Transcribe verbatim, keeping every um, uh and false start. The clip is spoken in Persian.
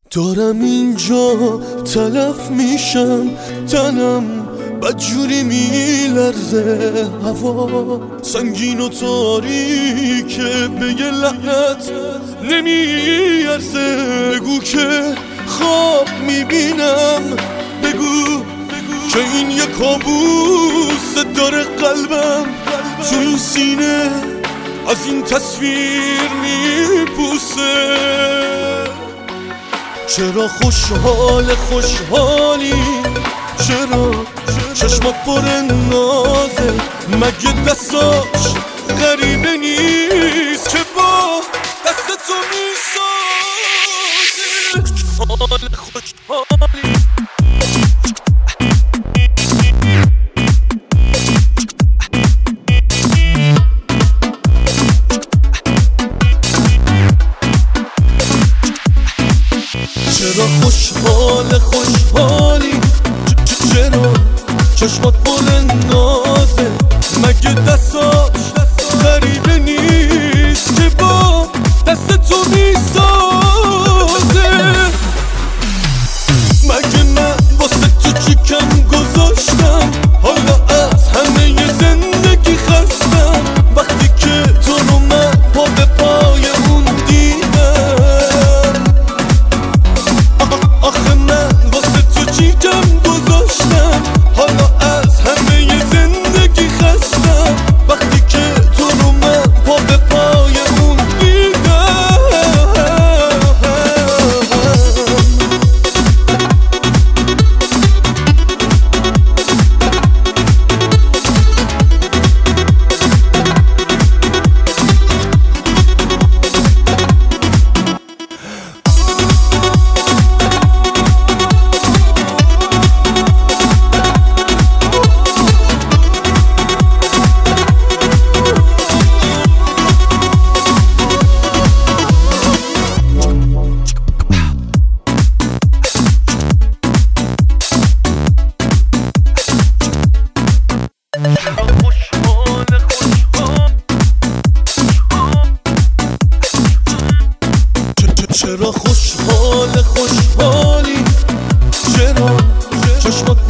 دارم اینجا تلف میشم، تنم بدجوری میلرزه، هوا سنگین و تاریکه، بگه لعنت نمیارزه. بگو که خواب میبینم، بگو که این یه کابوس داره قلبم تو این سینه از این تصویر میپوسه. چرا خوشحال خوشحالی، چرا چشمات پر نازه، مگه دستاش غریبه نیست که با دست تو میسازه. خوشحال خوشحالی چرا خوشحال خوشحالی، چرا چشمات پر نازه، مگه دستاش غریبه نیست که با دست تو میسازه. مگه من واسه تو چی کم گذاشتم، حالا از همه ی زندگی خستم، وقتی که تو رو من پا به پای اون دیدم. آخه من واسه تو چی کم گذاشتم، حالا از همه ی زندگی خستم، وقتی که تو رو من پا به پای اون دیدم. چرا خوشحال خوشحالی، چرا چشمات